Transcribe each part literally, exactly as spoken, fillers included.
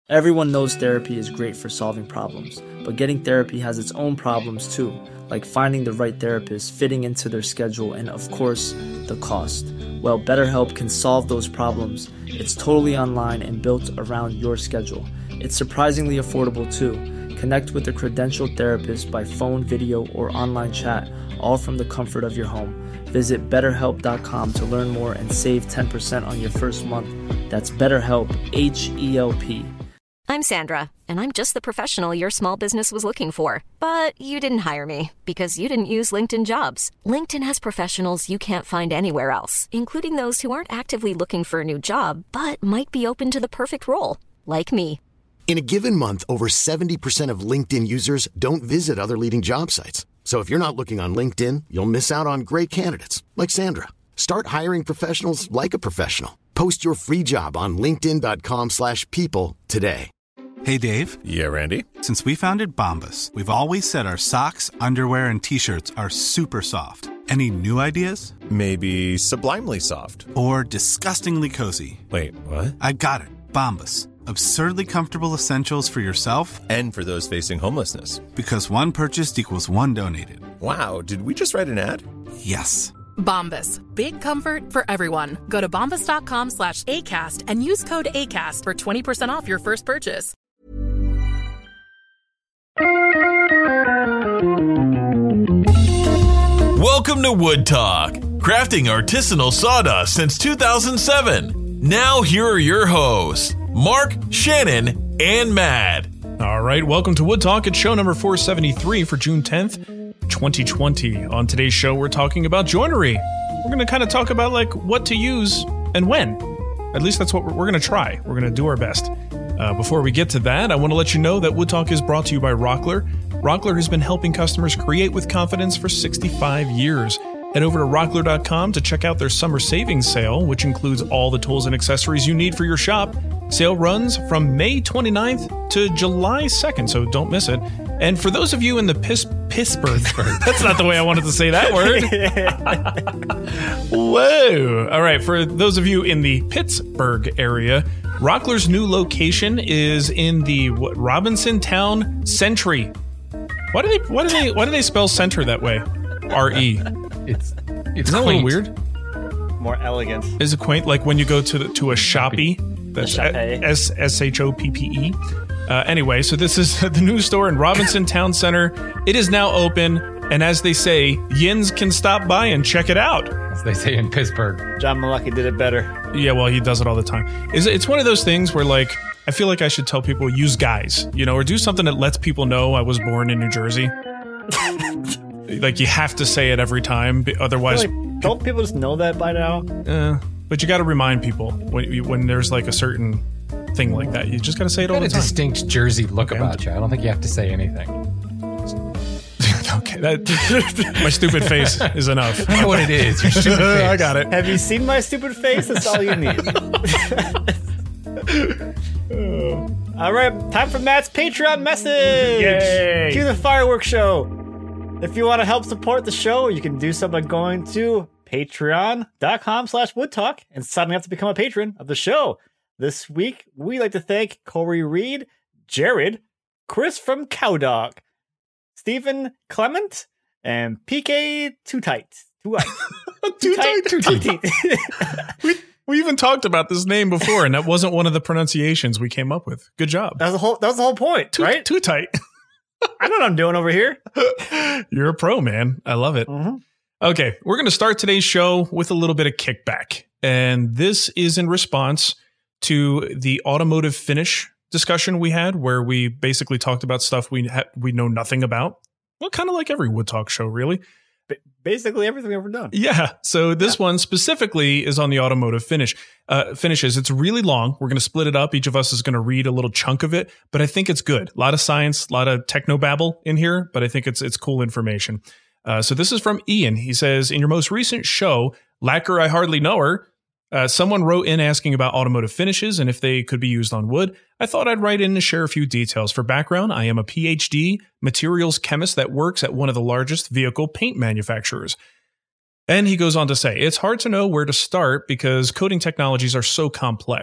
Everyone knows therapy is great for solving problems, but getting therapy has its own problems too, like finding the right therapist, fitting into their schedule, and of course, the cost. Well, BetterHelp can solve those problems. It's totally online and built around your schedule. It's surprisingly affordable too. Connect with a credentialed therapist by phone, video, or online chat, all from the comfort of your home. Visit better help dot com to learn more and save ten percent on your first month. That's BetterHelp, H E L P. I'm Sandra, and I'm just the professional your small business was looking for. But you didn't hire me because you didn't use LinkedIn Jobs. LinkedIn has professionals you can't find anywhere else, including those who aren't actively looking for a new job, but might be open to the perfect role, like me. In a given month, over seventy percent of LinkedIn users don't visit other leading job sites. So if you're not looking on LinkedIn, you'll miss out on great candidates like Sandra. Start hiring professionals like a professional. Post your free job on linkedin dot com slash people today. Hey, Dave. Yeah, Randy. Since we founded Bombas, we've always said our socks, underwear, and T-shirts are super soft. Any new ideas? Maybe sublimely soft. Or disgustingly cozy. Wait, what? I got it. Bombas. Absurdly comfortable essentials for yourself and for those facing homelessness. Because one purchased equals one donated. Wow, did we just write an ad? Yes. Bombas. Big comfort for everyone. Go to bombas dot com slash ACAST and use code ACAST for twenty percent off your first purchase. Welcome to Wood Talk, crafting artisanal sawdust since two thousand seven. Now here are your hosts, Mark, Shannon, and Matt. All right, welcome to Wood Talk. It's show number four seventy-three for June tenth, twenty twenty. On today's show, we're talking about joinery. We're going to kind of talk about like what to use and when. At least that's what we're, we're going to try. We're going to do our best. Uh, before we get to that, I want to let you know that Wood Talk is brought to you by Rockler. Rockler has been helping customers create with confidence for sixty-five years. Head over to rockler dot com to check out their summer savings sale, which includes all the tools and accessories you need for your shop. Sale runs from May twenty-ninth to July second, so don't miss it. And for those of you in the Pis- Pittsburgh, that's not the way I wanted to say that word. Whoa. All right, for those of you in the Pittsburgh area, Rockler's new location is in the what, Robinson Town Century. Why do they why do they why do they spell center that way? R E. It's it's Isn't that a little weird? More elegant. Is it quaint? Like when you go to the, to a shoppy, that's S S H O P P E. Uh, anyway, so this is the new store in Robinson Town Center. It is now open, and as they say, yins can stop by and check it out. As they say in Pittsburgh. John Malecki did it better. Yeah, well, he does it all the time. It's, it's one of those things where, like, I feel like I should tell people, use guys, you know, or do something that lets people know I was born in New Jersey. Like, you have to say it every time, otherwise... Like, don't people just know that by now? Uh, but you got to remind people when you, when there's, like, a certain thing like that. You just got to say it you all the got time. a distinct Jersey look okay. about you. I don't think you have to say anything. Okay, that, my stupid face is enough. I know what it is. Your stupid face. I got it. Have you seen my stupid face? That's all you need. All right, time for Matt's Patreon message. Yay! Cue the fireworks show. If you want to help support the show, you can do so by going to patreon dot com slash woodtalk and signing up to become a patron of the show. This week, we'd like to thank Corey Reed, Jared, Chris from Cowdog, Stephen Clement, and P K Too Tight. Too Tight. Too Tight. Too Tight. we, we even talked about this name before, and that wasn't one of the pronunciations we came up with. Good job. That was the whole, that was the whole point, too, right? Too Tight. I know what I'm doing over here. You're a pro, man. I love it. Mm-hmm. Okay, we're going to start today's show with a little bit of kickback. And this is in response to the automotive finish discussion we had, where we basically talked about stuff we ha- we know nothing about. Well, kind of like every Wood Talk show, really. B- basically everything we've ever done. Yeah. So this yeah. one specifically is on the automotive finish uh, finishes. It's really long. We're going to split it up. Each of us is going to read a little chunk of it, but I think it's good. A lot of science, a lot of technobabble in here, but I think it's it's cool information. Uh, so this is from Ian. He says, in your most recent show, Lacquer, I Hardly Know Her, Uh, someone wrote in asking about automotive finishes and if they could be used on wood. I thought I'd write in to share a few details. For background, I am a P H D materials chemist that works at one of the largest vehicle paint manufacturers. And he goes on to say, it's hard to know where to start because coating technologies are so complex.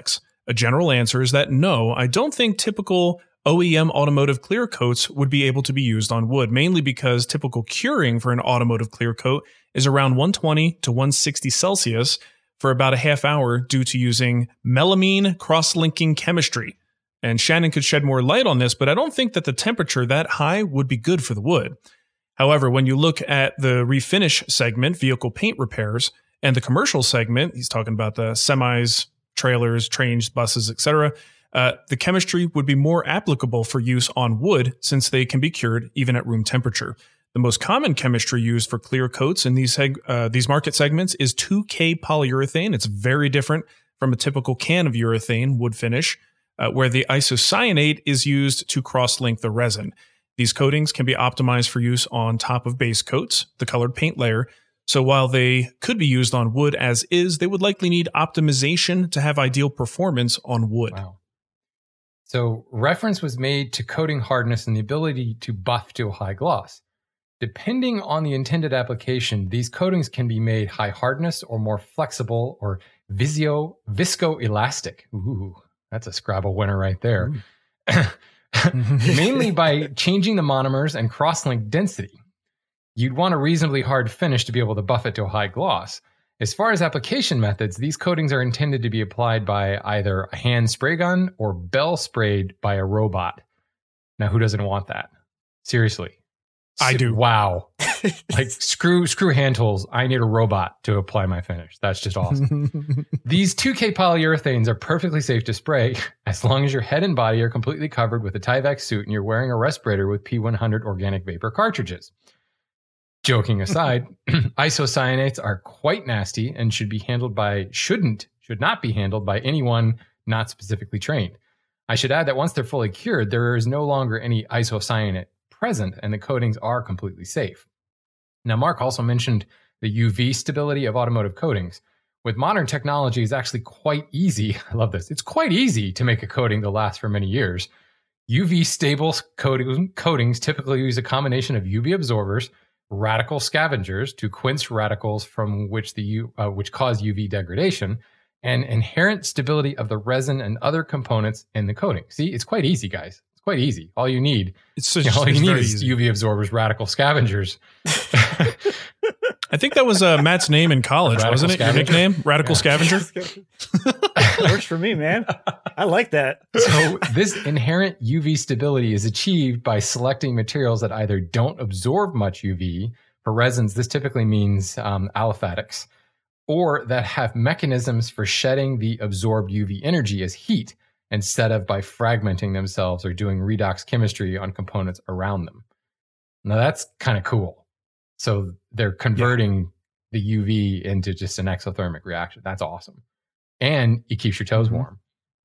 A general answer is that no, I don't think typical O E M automotive clear coats would be able to be used on wood, mainly because typical curing for an automotive clear coat is around one twenty to one sixty Celsius for about a half hour due to using melamine cross-linking chemistry. And Shannon could shed more light on this, but I don't think that the temperature that high would be good for the wood. However, when you look at the refinish segment, vehicle paint repairs, and the commercial segment, he's talking about the semis, trailers, trains, buses, et cetera, uh, the chemistry would be more applicable for use on wood since they can be cured even at room temperature. The most common chemistry used for clear coats in these seg- uh, these market segments is two K polyurethane. It's very different from a typical can of urethane wood finish, uh, where the isocyanate is used to cross-link the resin. These coatings can be optimized for use on top of base coats, the colored paint layer. So while they could be used on wood as is, they would likely need optimization to have ideal performance on wood. Wow. So reference was made to coating hardness and the ability to buff to a high gloss. Depending on the intended application, these coatings can be made high hardness or more flexible or visio, viscoelastic. Ooh, that's a Scrabble winner right there. Mainly by changing the monomers and cross-link density. You'd want a reasonably hard finish to be able to buff it to a high gloss. As far as application methods, these coatings are intended to be applied by either a hand spray gun or bell sprayed by a robot. Now, who doesn't want that? Seriously. I do. Wow. Like screw screw hand tools. I need a robot to apply my finish. That's just awesome. These two K polyurethanes are perfectly safe to spray as long as your head and body are completely covered with a Tyvek suit and you're wearing a respirator with P one hundred organic vapor cartridges. Joking aside, isocyanates are quite nasty and should be handled by, shouldn't, should not be handled by anyone not specifically trained. I should add that once they're fully cured, there is no longer any isocyanate present and the coatings are completely safe. Now, Mark also mentioned the U V stability of automotive coatings. With modern technology, it's actually quite easy. I love this. It's quite easy to make a coating that lasts for many years. U V stable coating, coatings typically use a combination of U V absorbers, radical scavengers to quench radicals from which the U, uh, which cause U V degradation, and inherent stability of the resin and other components in the coating. See, it's quite easy, guys. It's quite easy. All you need, it's just, you know, all you need is easy. U V absorbers, radical scavengers. I think that was uh, Matt's name in college, Radical wasn't it? Scavenger? Your nickname, Radical Yeah. Scavenger. Works for me, man. I like that. So this inherent U V stability is achieved by selecting materials that either don't absorb much U V. For resins, this typically means um, aliphatics, or that have mechanisms for shedding the absorbed U V energy as heat instead of by fragmenting themselves or doing redox chemistry on components around them. Now that's kind of cool. So they're converting yeah. the U V into just an exothermic reaction. That's awesome. And it keeps your toes warm.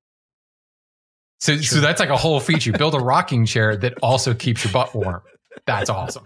So, sure. so that's like a whole feature. Build a rocking chair that also keeps your butt warm. That's awesome.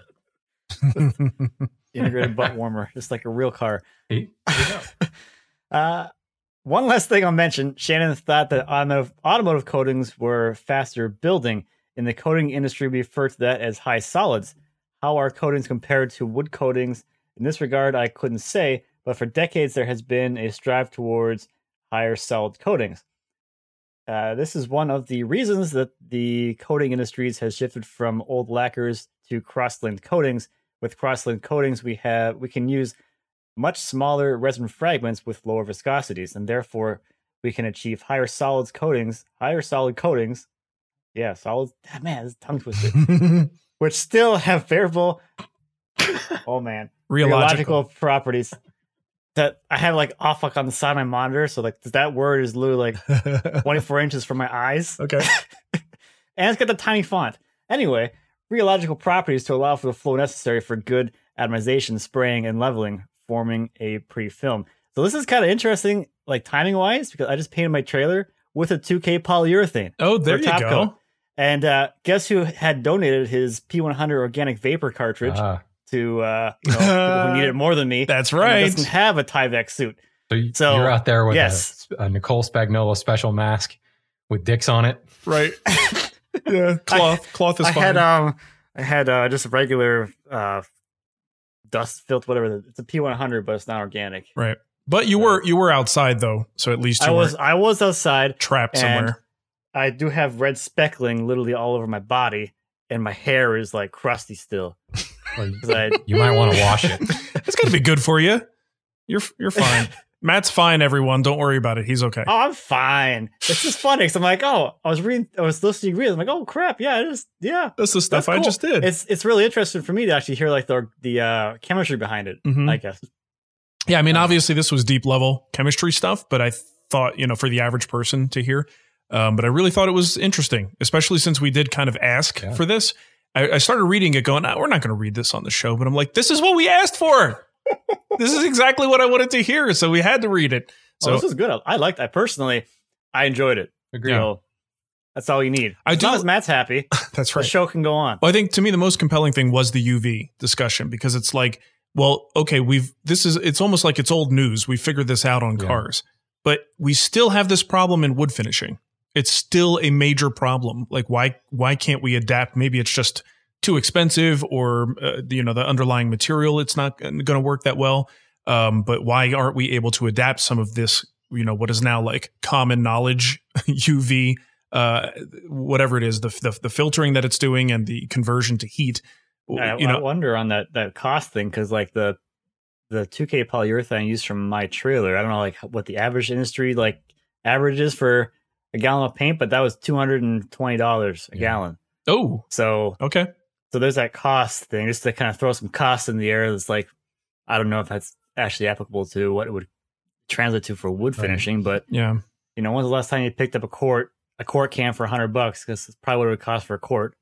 Integrated butt warmer, just like a real car. Hey, there you go. uh, one last thing I'll mention. Shannon thought that automotive, automotive coatings were faster building. In the coating industry, we refer to that as high solids. How are coatings compared to wood coatings? In this regard, I couldn't say, but for decades there has been a strive towards higher solid coatings. Uh, this is one of the reasons that the coating industries has shifted from old lacquers to cross-linked coatings. With cross-linked coatings, we have we can use much smaller resin fragments with lower viscosities, and therefore we can achieve higher solids coatings, higher solid coatings. Yeah, solids. Ah, man, this is tongue twister. Which still have favorable, oh man, rheological properties. That I have like off like on the side of my monitor, so like that word is literally like twenty-four inches from my eyes. Okay, and it's got the tiny font. Anyway, rheological properties to allow for the flow necessary for good atomization, spraying, and leveling, forming a pre-film. So this is kind of interesting, like timing wise, because I just painted my trailer with a two K polyurethane. Oh, there you go. Coat. And uh, guess who had donated his P one hundred organic vapor cartridge uh, to uh, you know, people who need it more than me? That's right. And doesn't have a Tyvek suit. So, you, so you're out there with yes. a, a Nicole Spagnuolo special mask with dicks on it, right? Yeah, cloth. I, cloth is I fine. Had, um, I had uh, just a regular uh, dust filter, whatever. It's a P one hundred, but it's not organic. Right. But you were you were outside though, so at least you I was weren't I was outside, trapped and somewhere. I do have red speckling literally all over my body, and my hair is like crusty still. Well, 'Cause I- you might want to wash it. It's gonna be good for you. You're you're fine. Matt's fine. Everyone, don't worry about it. He's okay. Oh, I'm fine. It's just funny because I'm like, oh, I was reading, I was listening to read. I'm like, oh crap, yeah, it is, yeah. That's the stuff That's I cool. just did. It's it's really interesting for me to actually hear like the the uh, chemistry behind it. Mhm. I guess. Yeah, I mean, obviously this was deep level chemistry stuff, but I thought, you know, for the average person to hear, um, but I really thought it was interesting, especially since we did kind of ask Yeah. for this. I, I started reading it going, oh, we're not going to read this on the show, but I'm like, this is what we asked for. This is exactly what I wanted to hear. So we had to read it. So So this is good. I, I liked. I personally, I enjoyed it. Agreed. So that's all you need. I as do- long as Matt's happy, that's the right. show can go on. Well, I think to me the most compelling thing was the U V discussion because it's like, well, okay, we've this is it's almost like it's old news. We figured this out on Yeah. cars, but we still have this problem in wood finishing. It's still a major problem. Like, why why can't we adapt? Maybe it's just too expensive, or uh, you know, the underlying material it's not going to work that well. Um, but why aren't we able to adapt some of this? You know, what is now like common knowledge U V. Uh, whatever it is, the, the the filtering that it's doing and the conversion to heat. I, You know, I wonder on that that cost thing because like the the two K polyurethane used from my trailer. I don't know like what the average industry like average is for a gallon of paint, but that was two hundred and twenty dollars a Yeah. gallon. oh, So okay. so there's that cost thing just to kind of throw some costs in the air. That's like I don't know if that's actually applicable to what it would translate to for wood Right. finishing, but Yeah. you know, when's the last time you picked up a quart a quart can for a hundred bucks? Because it's probably what it would cost for a quart.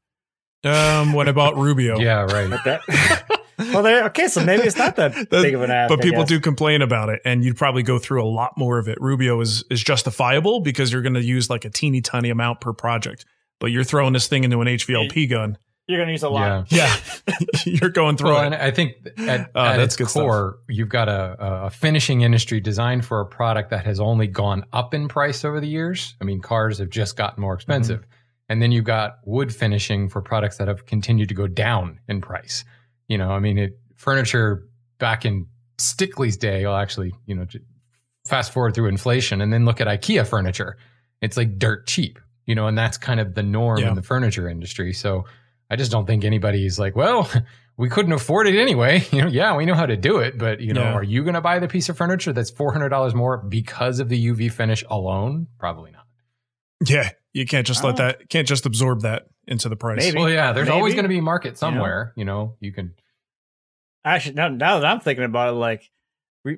Um, what about Rubio? Yeah, right. Like that. Well, there. Okay, so maybe it's not that That- big of an ask. but I people guess. do complain about it, and you'd probably go through a lot more of it. Rubio is is justifiable because you're going to use like a teeny tiny amount per project, but you're throwing this thing into an H V L P gun. You're gonna use a lot. Yeah. Yeah, you're going through Well, it. and I think at, Oh, at that's its good stuff. core, you've got a, a finishing industry designed for a product that has only gone up in price over the years. I mean, cars have just gotten more expensive. Mm-hmm. And then you've got wood finishing for products that have continued to go down in price. You know, I mean, it, furniture back in Stickley's day, well, actually, you know, j- fast forward through inflation and then look at IKEA furniture. It's like dirt cheap, you know, and that's kind of the norm Yeah. in the furniture industry. So I just don't think anybody's like, well, we couldn't afford it anyway. You know, yeah, we know how to do it, but you know, Yeah. are you going to buy the piece of furniture that's four hundred dollars more because of the U V finish alone? Probably not. Yeah, you can't just let Oh. that can't just absorb that into the price. Maybe. Well, yeah, there's always Maybe. going to be a market somewhere. You know, you can. Actually, now, now that I'm thinking about it, like, re,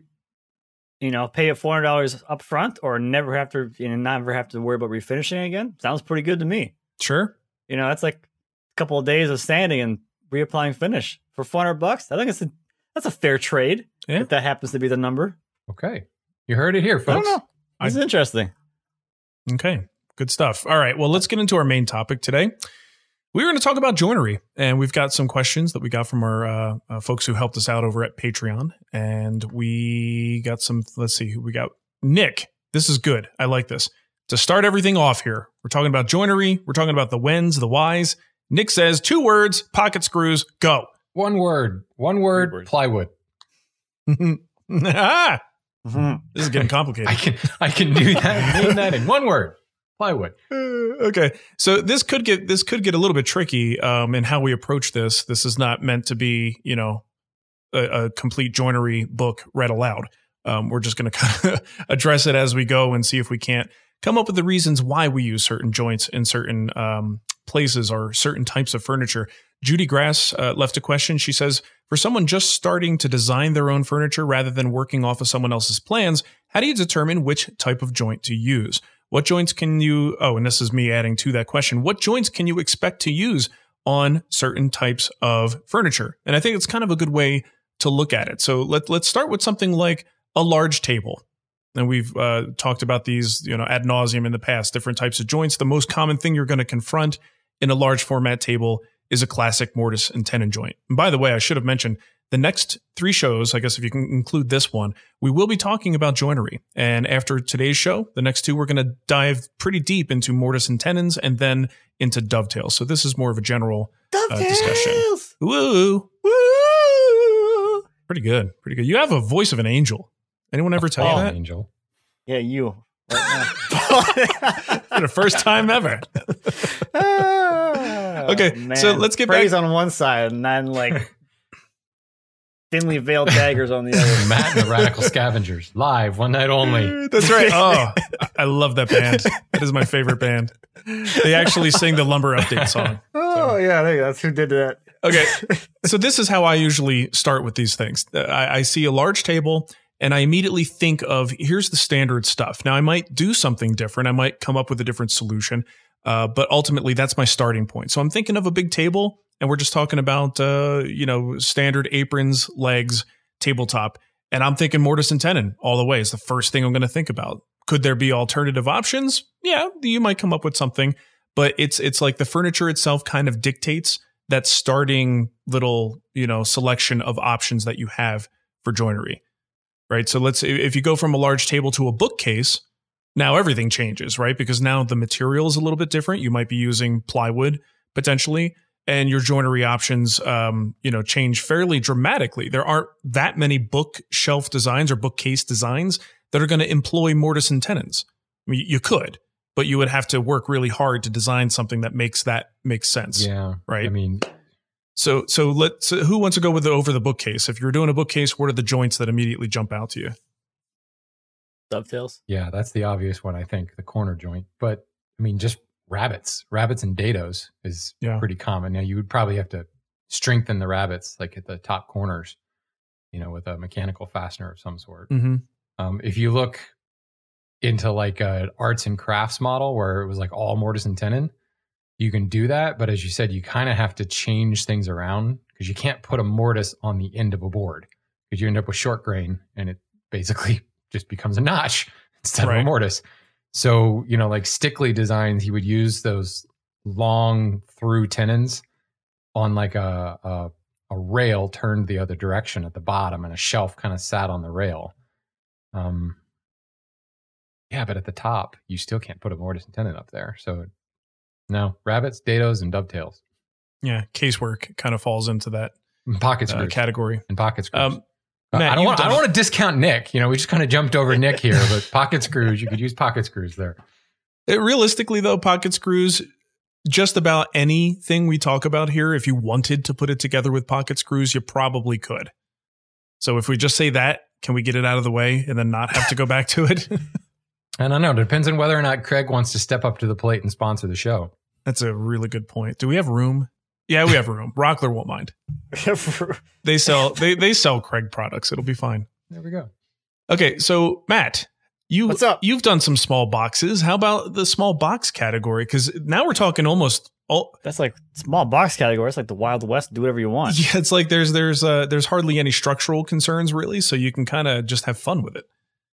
you know, pay it four hundred dollars up front, or never have to, you know, never have to worry about refinishing again. Sounds pretty good to me. Sure. You know, that's like a couple of days of sanding and reapplying finish for four hundred bucks. I think it's a that's a fair trade. Yeah. If that happens to be the number. Okay, you heard it here, I folks. don't know. This is interesting. Okay, good stuff. All right, well, let's get into our main topic today. We were going to talk about joinery, and we've got some questions that we got from our uh, uh, folks who helped us out over at Patreon. And we got some, let's see who we got. Nick, this is good. I like this. To start everything off here, we're talking about joinery. We're talking about the whens, the whys. Nick says two words, pocket screws, go. One word, one word, word. plywood. ah, Mhm. this is getting complicated. I can I can do that. Name that in one word, plywood. Uh, okay, so this could get this could get a little bit tricky um, in how we approach this. This is not meant to be, you know, a, a complete joinery book read aloud. Um, we're just going to kind of address it as we go and see if we can't come up with the reasons why we use certain joints in certain um, places or certain types of furniture. Judy Grass uh, left a question. She says, for someone just starting to design their own furniture rather than working off of someone else's plans, how do you determine which type of joint to use? What joints can you, oh, and this is me adding to that question, what joints can you expect to use on certain types of furniture? And I think it's kind of a good way to look at it. So let, let's start with something like a large table. And we've uh, talked about these, you know, ad nauseum in the past, different types of joints. The most common thing you're going to confront in a large format table is a classic mortise and tenon joint. And by the way, I should have mentioned the next three shows, I guess if you can include this one, we will be talking about joinery. And after today's show, the next two, we're going to dive pretty deep into mortise and tenons and then into dovetails. So this is more of a general uh, discussion. Woo! Woo! Pretty good. Pretty good. You have a voice of an angel. Anyone ever tell you that? Angel. Yeah, you. Right For the first time ever. Okay, Man. so let's get Praise back. on one side and then like thinly veiled daggers on the other. Matt and the Radical Scavengers, live, one night only. That's right. Oh, I love that band. That is my favorite band. They actually sing the Lumber Update song. Oh, yeah, there you go. That's who did that. Okay, so this is how I usually start with these things. I, I see a large table, and I immediately think of, here's the standard stuff. Now, I might do something different. I might come up with a different solution, uh, but ultimately, that's my starting point. So I'm thinking of a big table, and we're just talking about, uh, you know, standard aprons, legs, tabletop, and I'm thinking mortise and tenon all the way is the first thing I'm going to think about. Could there be alternative options? Yeah, you might come up with something, but it's it's like the furniture itself kind of dictates that starting little, you know, selection of options that you have for joinery, right? So let's, if you go from a large table to a bookcase, now everything changes, right? Because now the material is a little bit different. You might be using plywood potentially, and your joinery options, um, you know, change fairly dramatically. There aren't that many bookshelf designs or bookcase designs that are going to employ mortise and tenons. I mean, you could, but you would have to work really hard to design something that makes that makes sense. Yeah. Right. I mean, so so let's. So who wants to go with the over the bookcase? If you're doing a bookcase, what are the joints that immediately jump out to you? Dovetails. yeah, that's the obvious one, I think, the corner joint. But I mean, just rabbets, rabbets and dados is Yeah. pretty common. Now, you would probably have to strengthen the rabbets, like at the top corners, you know, with a mechanical fastener of some sort. Mm-hmm. Um, if you look into like an arts and crafts model where it was like all mortise and tenon, you can do that. But as you said, you kind of have to change things around because you can't put a mortise on the end of a board because you end up with short grain and it basically just becomes a notch instead Right. of a mortise. So, you know, like Stickley designs, he would use those long through tenons on like a, a, a rail turned the other direction at the bottom and a shelf kind of sat on the rail. Um, yeah, but at the top, you still can't put a mortise and tenon up there. So, no, rabbets, dados, and dovetails. Yeah, casework kind of falls into that Pocket uh, screws. category. And pocket screws. Um, Uh, Matt, I don't you've want. I done- don't want to discount Nick. You know, we just kind of jumped over Nick here, but pocket screws. You could use pocket screws there. It, realistically, though, pocket screws, just about anything we talk about here, if you wanted to put it together with pocket screws, you probably could. So if we just say that, can we get it out of the way and then not have to go back to it? I don't know. It depends on whether or not Craig wants to step up to the plate and sponsor the show. That's a really good point. Do we have room? Yeah, we have room. Rockler won't mind. They sell they they sell Craig products. It'll be fine. There we go. Okay, so Matt, you What's up? you've done some small boxes. How about the small box category? Because now we're talking almost all. That's like small box category. It's like the Wild West. Do whatever you want. Yeah, it's like there's there's uh, there's hardly any structural concerns really, so you can kind of just have fun with it.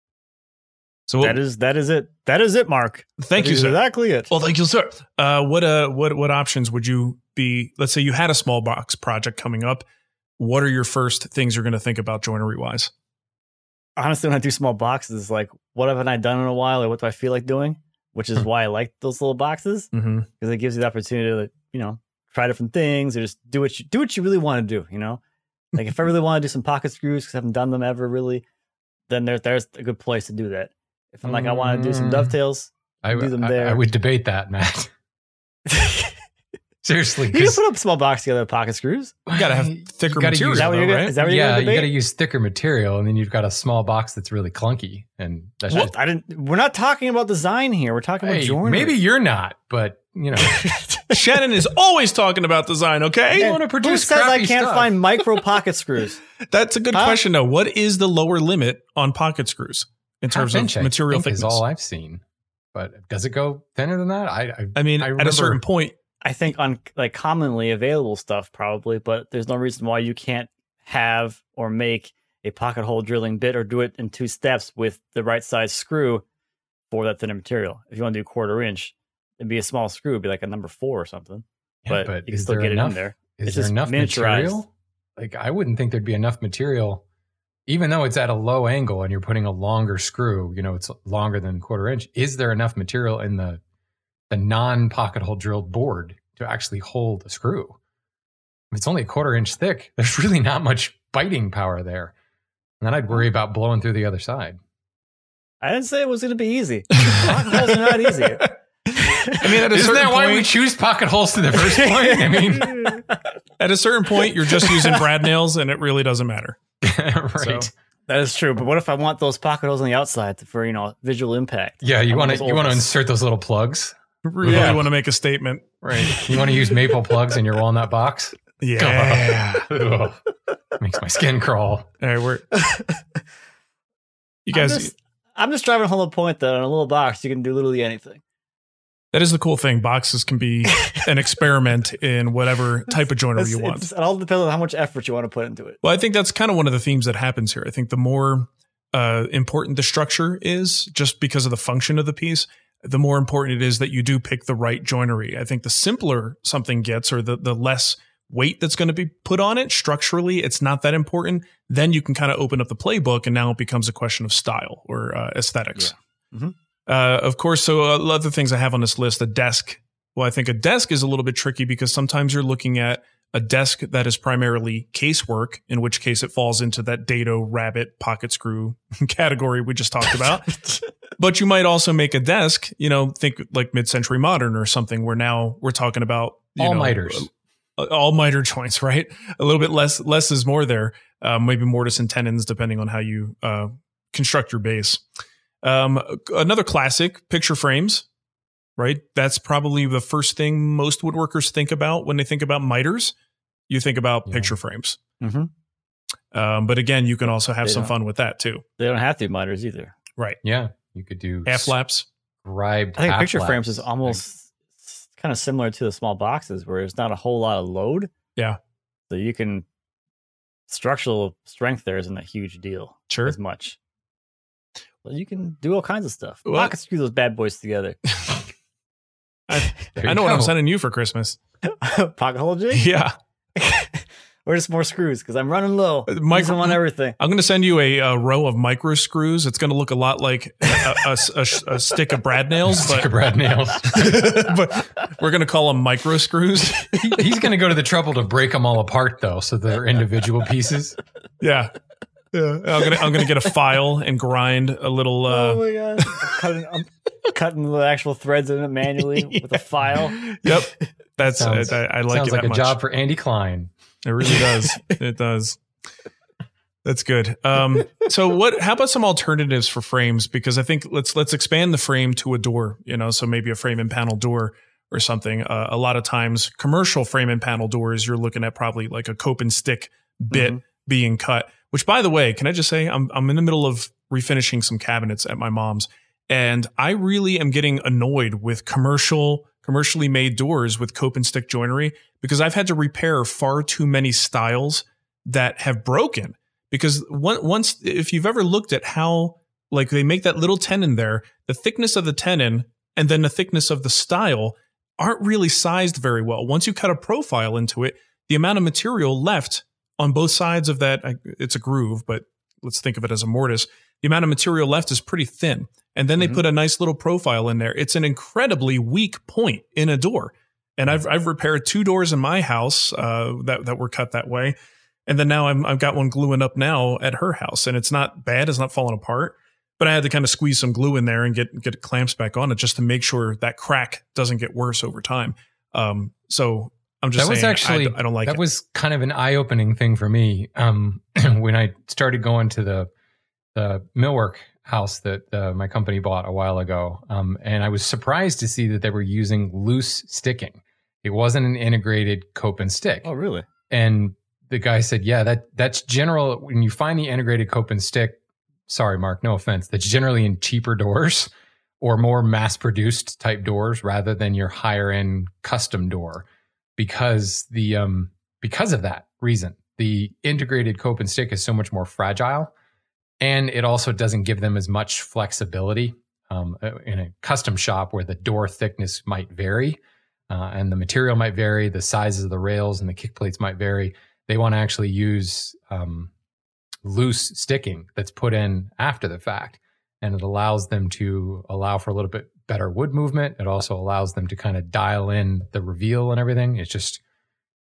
So That is that is it. That is it, Mark. thank That you, is sir. Exactly it. Well, thank you, sir. Uh, what uh what what options would you be? Let's say you had a small box project coming up. What are your first things you're going to think about joinery wise? Honestly, when I do small boxes, it's like, what haven't I done in a while, or what do I feel like doing? Which is why I like those little boxes, because Mm-hmm. it gives you the opportunity to, you know, try different things or just do what you do what you really want to do. You know, like if I really want to do some pocket screws because I haven't done them ever really, then there there's a good place to do that. If I'm like I want to do some Mm. dovetails, I, do them I- there. I would debate that, Matt. Seriously, you can 'cause put up a small box together with pocket screws. You got to have thicker You gotta material, use- Is that what though, you're gonna- right? is that what you're yeah, gonna you got to debate? use thicker material, and then you've got a small box that's really clunky, and that's Well, just, I didn't. We're not talking about design here. We're talking about hey, joinery. maybe you're not, but you know, Shannon is always talking about design. Okay, you want to Who produce says I crappy can't stuff. find micro pocket screws? that's a good Huh? question though. What is the lower limit on pocket screws in terms Half of inch, I material think, thickness? is all I've seen. But does it go thinner than that? I I, I mean, I at a remember- certain point, I think on like commonly available stuff probably, but there's no reason why you can't have or make a pocket hole drilling bit or do it in two steps with the right size screw for that thinner material. If you want to do quarter inch, it'd be a small screw, it'd be like a number four or something. Yeah, but, but you can is still there get enough- it in there. Is It's there just enough miniaturized. material? Like, I wouldn't think there'd be enough material, even though it's at a low angle and you're putting a longer screw, you know, it's longer than a quarter inch. Is there enough material in the the non-pocket hole drilled board to actually hold a screw? If it's only a quarter inch thick, there's really not much biting power there. And then I'd worry about blowing through the other side. I didn't say it was going to be easy. Pocket holes are not easy. I mean, at a Isn't certain that why point, we choose pocket holes in the first point? I mean, at a certain point, you're just using brad nails, and it really doesn't matter. right. So, That is true. But what if I want those pocket holes on the outside for, you know, visual impact? Yeah, you I want those to you want to ovals. insert those little plugs. really Yeah. want to make a statement. Right. You want to use maple plugs in your walnut box? Yeah. Ugh. Makes my skin crawl. All right, we're you I'm guys. just, I'm just driving home the point that in a little box you can do literally anything. That is the cool thing. Boxes can be an experiment in whatever type of joinery It's- you want. it's- It all depends on how much effort you want to put into it. Well, I think that's kind of one of the themes that happens here. I think the more uh, important the structure is, just because of the function of the piece, the more important it is that you do pick the right joinery. I think the simpler something gets, or the, the less weight that's going to be put on it structurally, it's not that important. Then you can kind of open up the playbook, and now it becomes a question of style or uh, aesthetics. Yeah. Mm-hmm. Uh, of course, so a lot of the things I have on this list, a desk. Well, I think a desk is a little bit tricky because sometimes you're looking at a desk that is primarily casework, in which case it falls into that dado, rabbit, pocket screw category we just talked about. But you might also make a desk, you know, think like mid-century modern or something, where now we're talking about you All know, miters. uh, all miter joints, right? A little bit less, less is more there. Uh, maybe mortise and tenons, depending on how you uh, construct your base. Um, another classic, picture frames, right? That's probably the first thing most woodworkers think about when they think about miters. You think about Yeah. picture frames. Mm-hmm. Um, but again, you can also have They some don't. fun with that too. They don't have to be miters either. Right. Yeah, you could do Half laps. scribed I think half picture laps. frames is almost kind of similar to the small boxes where there's not a whole lot of load. Yeah. So you can, structural strength there isn't a huge deal Sure. as much. But you can do all kinds of stuff. Well- Pocket screw those bad boys together. I, There I you know what I'm go. sending you for Christmas. Pocket hole jig? Yeah. Or just more screws because I'm running low. Uh, Micro- micro- on everything. I'm going to send you a, a row of micro screws. It's going to look a lot like a, a, a, a stick of brad nails, Stick but, of brad nails. but we're going to call them micro screws. He- He's going to go to the trouble to break them all apart, though, so they're individual pieces. Yeah. Yeah. I'm gonna I'm gonna get a file and grind a little. Uh, oh my god! I'm cutting, I'm cutting the actual threads in it manually with a file. Yep, that's Sounds- I, I like Sounds it like that a much. job for Andy Klein. It really does. It does. That's good. Um, so what? How about some alternatives for frames? Because I think let's let's expand the frame to a door. You know, so maybe a frame and panel door or something. Uh, a lot of times, commercial frame and panel doors, you're looking at probably like a cope and stick bit Mhm. being cut. Which, by the way, can I just say, I'm I'm in the middle of refinishing some cabinets at my mom's, and I really am getting annoyed with commercial, commercially made doors with cope and stick joinery because I've had to repair far too many styles that have broken. Because one, once, if you've ever looked at how, like, they make that little tenon there, the thickness of the tenon and then the thickness of the style aren't really sized very well. Once you cut a profile into it, the amount of material left on both sides of that, it's a groove, but let's think of it as a mortise. The amount of material left is pretty thin. And then they Mhm. put a nice little profile in there. It's an incredibly weak point in a door. And I've I've repaired two doors in my house uh, that that were cut that way. And then now I'm, I've got one gluing up now at her house, and it's not bad. It's not falling apart. But I had to kind of squeeze some glue in there and get get clamps back on it just to make sure that crack doesn't get worse over time. Um, so I'm just that was saying, actually I, I don't like that it. was kind of an eye-opening thing for me um, when I started going to the the millwork house that uh, my company bought a while ago, um, and I was surprised to see that they were using loose sticking. It wasn't an integrated cope and stick. Oh, really? And the guy said, "Yeah, that that's general. When you find the integrated cope and stick, sorry, Mark, no offense, that's generally in cheaper doors or more mass-produced type doors rather than your higher-end custom door." Because the um because of that reason, the integrated cope and stick is so much more fragile, and it also doesn't give them as much flexibility. Um, in a custom shop where the door thickness might vary, uh, and the material might vary, the sizes of the rails and the kick plates might vary. They want to actually use um, loose sticking that's put in after the fact, and it allows them to allow for a little bit better wood movement. It also allows them to kind of dial in the reveal and everything. It's just,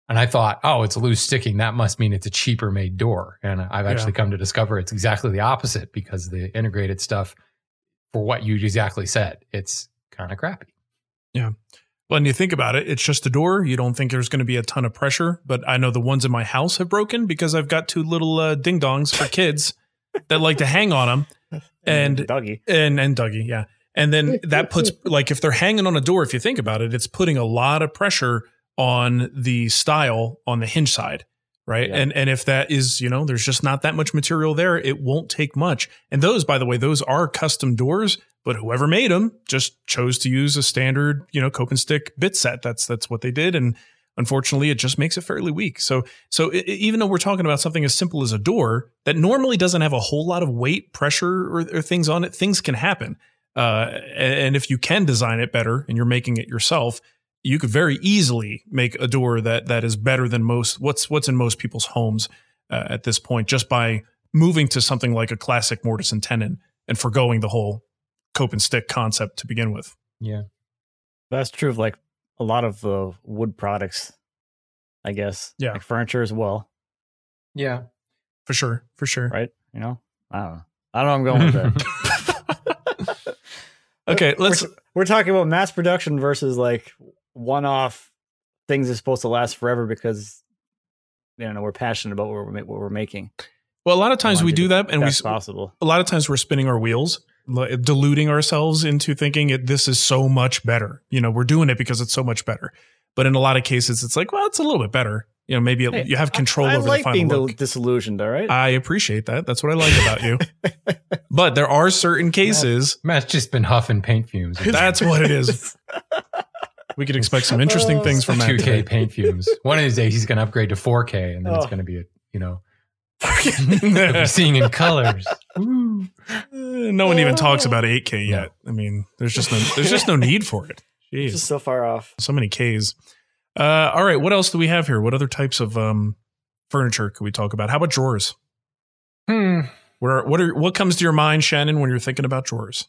And I thought, oh, it's loose sticking. That must mean it's a cheaper made door. And I've actually yeah. come to discover it's exactly the opposite, because the integrated stuff, for what you exactly said, it's kind of crappy. Yeah. Well, and you think about it, it's just a door. You don't think there's going to be a ton of pressure. But I know the ones in my house have broken because I've got two little uh, ding dongs for kids that like to hang on them. And Dougie. And, and Dougie, yeah. And then that puts, like, if they're hanging on a door, if you think about it, it's putting a lot of pressure on the style on the hinge side, right? Yeah. And and if that is, you know, there's just not that much material there, it won't take much. And those, by the way, those are custom doors, but whoever made them just chose to use a standard, you know, cope and stick bit set. That's that's what they did. And unfortunately, it just makes it fairly weak. So so it, even though we're talking about something as simple as a door that normally doesn't have a whole lot of weight, pressure, or, or things on it, things can happen. Uh, and if you can design it better and you're making it yourself, you could very easily make a door that that is better than most what's what's in most people's homes uh, at this point, just by moving to something like a classic mortise and tenon and forgoing the whole cope and stick concept to begin with. Yeah, that's true of like a lot of uh, wood products, I guess. Yeah, like furniture as well. Yeah, for sure, for sure. Right? You know, I don't know. I don't know. I'm going with that. Okay, let's. We're, we're talking about mass production versus like one-off things that's supposed to last forever because, you know, we're passionate about what we're, what we're making. Well, a lot of times we do that, and we possible. A lot of times we're spinning our wheels, deluding ourselves into thinking it, this is so much better. You know, we're doing it because it's so much better. But in a lot of cases, it's like, well, it's a little bit better. You know, maybe it, hey, you have control I, I over like the final being look. disillusioned, all right? I appreciate that. That's what I like about you. But there are certain cases. Matt's just been huffing paint fumes. That's what it is. We could expect some interesting things from Matt. two K paint fumes. One of these days, he's going to upgrade to four K, and then oh. it's going to be, a, you know, you'll be seeing in colors. Ooh. No one even talks about eight K yet. No. I mean, there's just no, there's just no need for it. Jeez. It's just so far off. So many Ks. Uh, all right, what else do we have here? What other types of um, furniture could we talk about? How about drawers? Hmm. What are, what are what comes to your mind, Shannon, when you're thinking about drawers?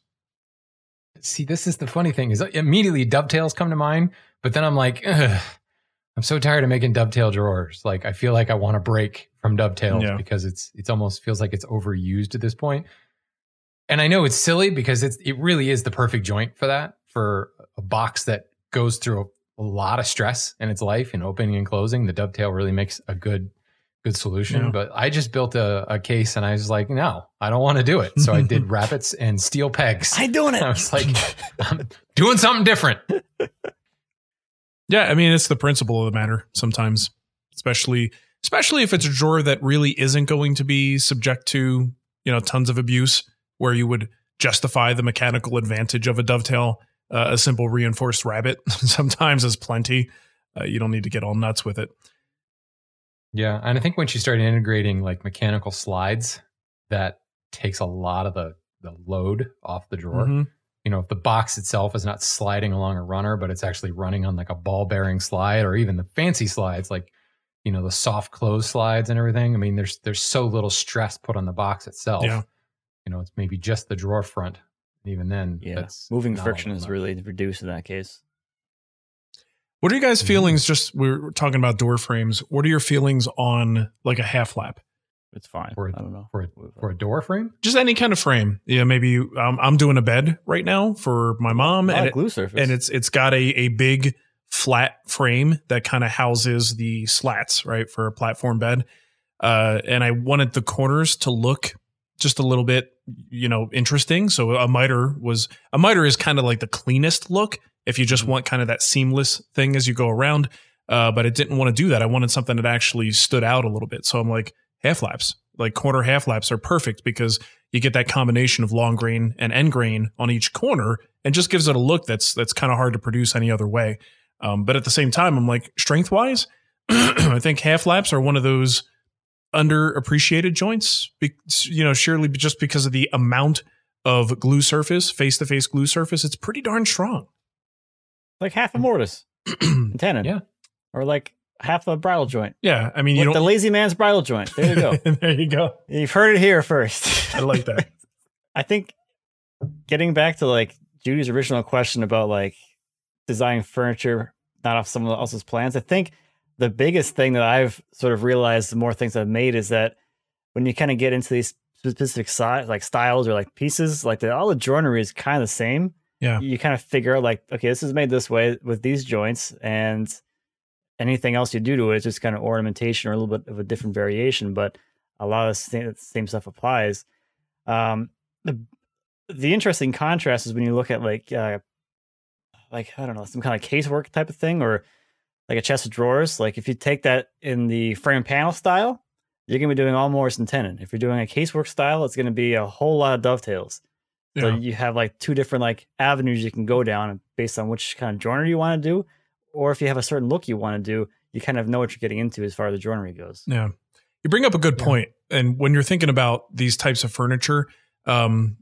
See, this is the funny thing is immediately dovetails come to mind, but then I'm like, ugh, I'm so tired of making dovetail drawers. Like I feel like I want to break from dovetails yeah. because it's it's almost feels like it's overused at this point. And I know it's silly because it's it really is the perfect joint for that, for a box that goes through a a lot of stress in its life and opening and closing. The dovetail really makes a good, good solution. Yeah. But I just built a, a case and I was like, no, I don't want to do it. So I did rabbets and steel pegs. I'm doing it. I was like, I'm doing something different. Yeah. I mean, it's the principle of the matter sometimes, especially, especially if it's a drawer that really isn't going to be subject to, you know, tons of abuse where you would justify the mechanical advantage of a dovetail. Uh, a simple reinforced rabbet sometimes is plenty. Uh, you don't need to get all nuts with it. Yeah. And I think once you start integrating like mechanical slides, that takes a lot of the, the load off the drawer. Mm-hmm. You know, if the box itself is not sliding along a runner, but it's actually running on like a ball bearing slide or even the fancy slides, like, you know, the soft close slides and everything. I mean, there's, there's so little stress put on the box itself. Yeah. You know, it's maybe just the drawer front. Even then, yeah, that's moving friction is really reduced in that case. What are you guys' feelings? Just we we're talking about door frames. What are your feelings on like a half lap? It's fine. For a, I don't know for a, for a door frame. Just any kind of frame. Yeah, maybe um, I'm doing a bed right now for my mom, oh, and it, glue surface, and it's it's got a a big flat frame that kind of houses the slats, right, for a platform bed. Uh, and I wanted the corners to look just a little bit, you know, interesting. So a miter was a miter is kind of like the cleanest look if you just want kind of that seamless thing as you go around. Uh, but it didn't want to do that. I wanted something that actually stood out a little bit. So I'm like, half laps, like corner half laps are perfect because you get that combination of long grain and end grain on each corner and just gives it a look that's that's kind of hard to produce any other way. Um, but at the same time, I'm like, strength wise, I think half laps are one of those underappreciated joints, you know, surely just because of the amount of glue surface, face-to-face glue surface, it's pretty darn strong. Like half a mortise tenon, yeah, or like half a bridle joint. Yeah, I mean, you like don't the lazy man's bridle joint. There you go. There you go. You've heard it here first. I like that. I think getting back to like Judy's original question about like designing furniture not off someone else's plans, I think the biggest thing that I've sort of realized the more things I've made is that when you kind of get into these specific size, like styles or like pieces, like the, all the joinery is kind of the same. Yeah. You kind of figure out like, okay, this is made this way with these joints, and anything else you do to it is just kind of ornamentation or a little bit of a different variation. But a lot of the same, same stuff applies. Um, the the interesting contrast is when you look at like, uh, like, I don't know, some kind of casework type of thing, or like a chest of drawers. Like if you take that in the frame panel style, you're going to be doing all mortise and tenon. If you're doing a casework style, it's going to be a whole lot of dovetails. So Yeah. you have like two different like avenues you can go down based on which kind of joinery you want to do. Or if you have a certain look you want to do, you kind of know what you're getting into as far as the joinery goes. Yeah. You bring up a good point. And when you're thinking about these types of furniture, um,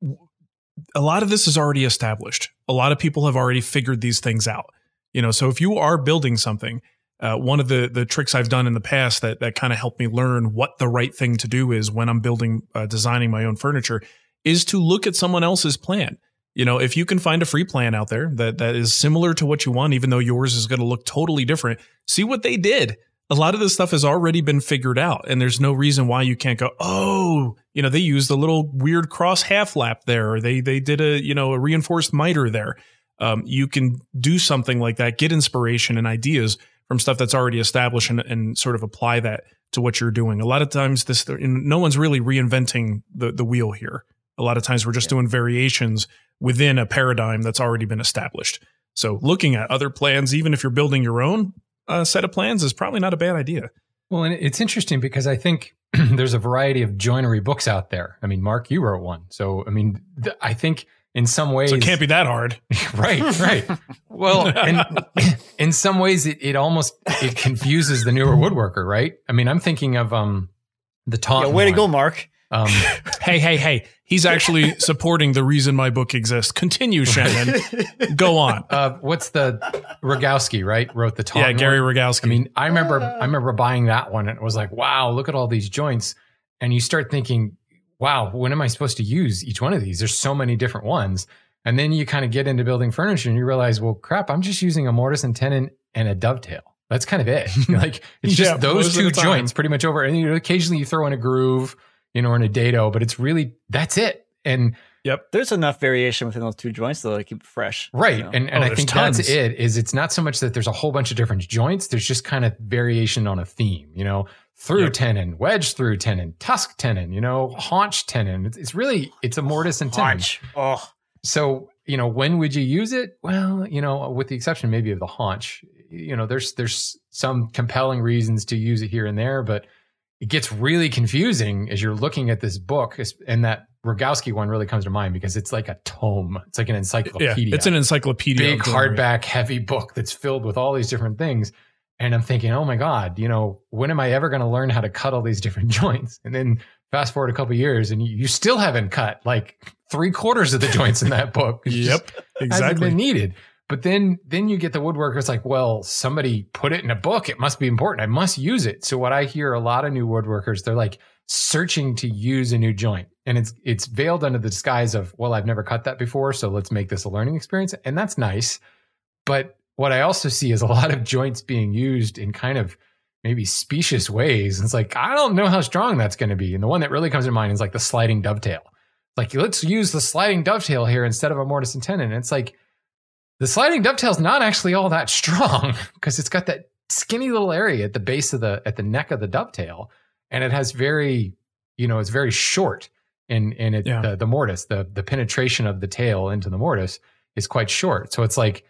a lot of this is already established. A lot of people have already figured these things out. You know, so if you are building something, uh, one of the the tricks I've done in the past that that kind of helped me learn what the right thing to do is when I'm building, uh, designing my own furniture, is to look at someone else's plan. You know, if you can find a free plan out there that that is similar to what you want, even though yours is going to look totally different, see what they did. A lot of this stuff has already been figured out, and there's no reason why you can't go, oh, you know, they used a little weird cross half lap there, or they they did a, you know, a reinforced miter there. Um, you can do something like that, get inspiration and ideas from stuff that's already established, and, and sort of apply that to what you're doing. A lot of times this, no one's really reinventing the, the wheel here. A lot of times we're just yeah. doing variations within a paradigm that's already been established. So looking at other plans, even if you're building your own uh, set of plans, is probably not a bad idea. Well, and it's interesting because I think there's a variety of joinery books out there. I mean, Mark, you wrote one. So, I mean, th- I think in some ways... So it can't be that hard. right, right. Well, and in some ways, it, it almost it confuses the newer woodworker, right? I mean, I'm thinking of um the Taunton Yeah, way one. to go, Mark. Um, hey, hey, hey. He's actually supporting the reason my book exists. Continue, Shannon. Go on. Uh, what's the Rogowski, right? Wrote the Taunton Yeah, Gary one. Rogowski. I mean, I remember I remember buying that one, and it was like, wow, look at all these joints. And you start thinking, wow, when am I supposed to use each one of these? There's so many different ones. And then you kind of get into building furniture and you realize, well, crap, I'm just using a mortise and tenon and a dovetail. That's kind of it. Like it's just Yeah, those most of two the time. joints pretty much over. And you know, occasionally you throw in a groove, you know, or in a dado, but it's really, that's it. And Yep. There's enough variation within those two joints though to keep it fresh. right. you know? And and Oh, I there's think tons. that's it, is it's not so much that there's a whole bunch of different joints. There's just kind of variation on a theme, you know, through Yep. tenon, wedge through tenon, tusk tenon, you know, haunch tenon. It's, it's really, it's a mortise and tenon. Haunch. Oh, So, you know, when would you use it? Well, you know, with the exception maybe of the haunch, you know, there's there's some compelling reasons to use it here and there, but it gets really confusing as you're looking at this book. And that Rogowski one really comes to mind because it's like a tome. It's like an Yeah, encyclopedia. it's an encyclopedia. big of joinery. hardback, heavy book that's filled with all these different things. And I'm thinking, oh my God, you know, when am I ever going to learn how to cut all these different joints? And then fast forward a couple of years and you, you still haven't cut like three quarters of the joints in that book. It just Yep, hasn't exactly. been needed. But then, then you get the woodworker. It's like, well, somebody put it in a book. It must be important. I must use it. So what I hear a lot of new woodworkers, they're like searching to use a new joint, and it's it's veiled under the disguise of, well, I've never cut that before, so let's make this a learning experience, and that's nice. But what I also see is a lot of joints being used in kind of maybe specious ways. And it's like, I don't know how strong that's going to be. And the one that really comes to mind is like the sliding dovetail. Like, let's use the sliding dovetail here instead of a mortise and tenon. And it's like, the sliding dovetail is not actually all that strong because it's got that skinny little area at the base of the, at the neck of the dovetail. And it has very, you know, it's very short in, in it, Yeah. the, the mortise, the, the penetration of the tail into the mortise is quite short. So it's like,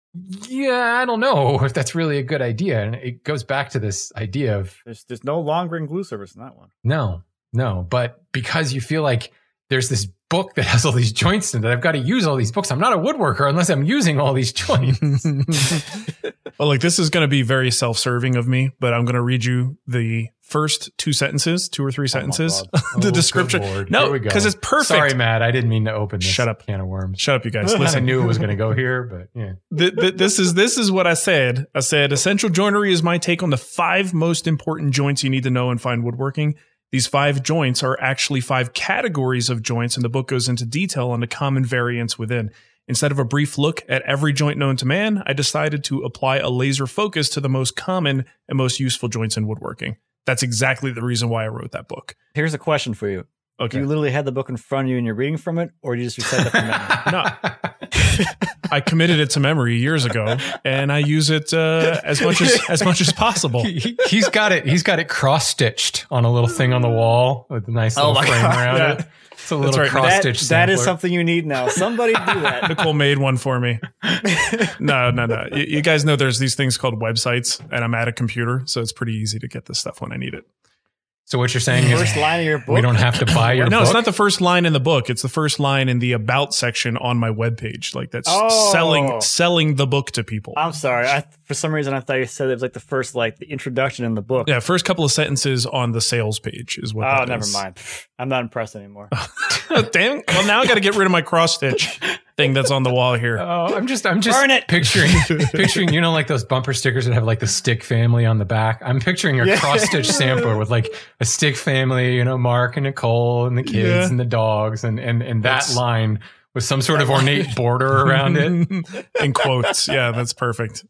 yeah, I don't know if that's really a good idea. And it goes back to this idea of there's there's no long ring glue service in that one. no, no, but because you feel like there's this book that has all these joints in it, I've got to use all these books. I'm not a woodworker unless I'm using all these joints. Well, like this is going to be very self-serving of me, but I'm going to read you the first two sentences, two or three sentences, God. the Oh, description. good Lord. No, Here we go. because it's perfect. Sorry, Matt. I didn't mean to open this Shut up. can of worms. Shut up, you guys. I Listen, knew it was going to go here, but yeah. th- th- this is this is what I said. I said essential joinery is my take on the five most important joints you need to know in fine woodworking. These five joints are actually five categories of joints, and the book goes into detail on the common variants within. Instead of a brief look at every joint known to man, I decided to apply a laser focus to the most common and most useful joints in woodworking. That's exactly the reason why I wrote that book. Here's a question for you. Okay. You literally had the book in front of you and you're reading from it, or you just recite it from memory? No. I committed it to memory years ago, and I use it uh, as much as as much as possible. He, he's got it. He's got it cross stitched on a little thing on the wall with a nice little Oh my frame God. around Yeah. it. It's a little right. cross That, stitch. that is something you need now. Somebody do that. Nicole made one for me. No, no, no. You, you guys know there's these things called websites, and I'm at a computer, so it's pretty easy to get this stuff when I need it. So what you're saying is First line of your book. we don't have to buy your No, book? it's not the first line in the book. It's the first line in the about section on my webpage. Like that's Oh. selling selling the book to people. I'm sorry. I, for some reason, I thought you said it was like the first, like the introduction in the book. Yeah, first couple of sentences on the sales page is what Oh, that never is. mind. I'm not impressed anymore. Damn. Well, now I got to get rid of my cross stitch thing that's on the wall here. Oh, I'm just, I'm just Burn it. picturing, picturing, you know, like those bumper stickers that have like the stick family on the back. I'm picturing a Yeah. cross stitch sampler with like a stick family, you know, Mark and Nicole and the kids Yeah. and the dogs, and and and that That's- line with some sort of ornate border around it. In quotes. Yeah, that's perfect.